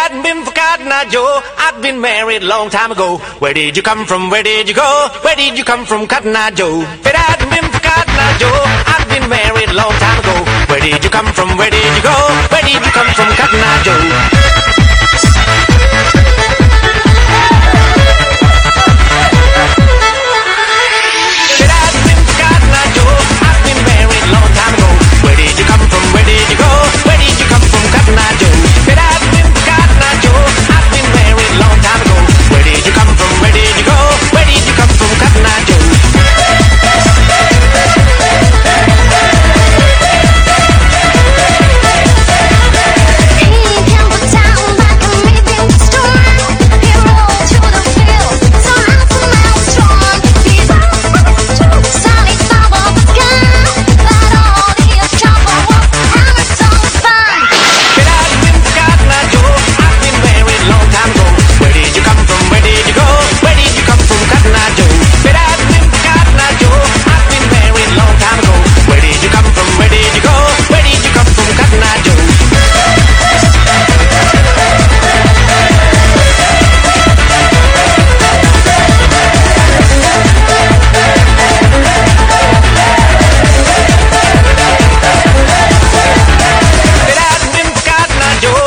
hadn't been for Cotton Eye Joe, I'd been married a long time ago. Where did you come from? Where did you go? Where did you come from, Cotton Eye Joe? If it hadn't been for Cotton Eye Joe, I'd been married a long time ago. Where did you come from? Where did you go? Where did you come from, Cotton Eye Joe?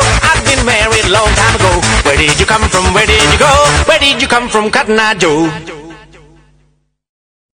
Where did you come from? Where did you go? Where did you come from, Cotton Eye Joe?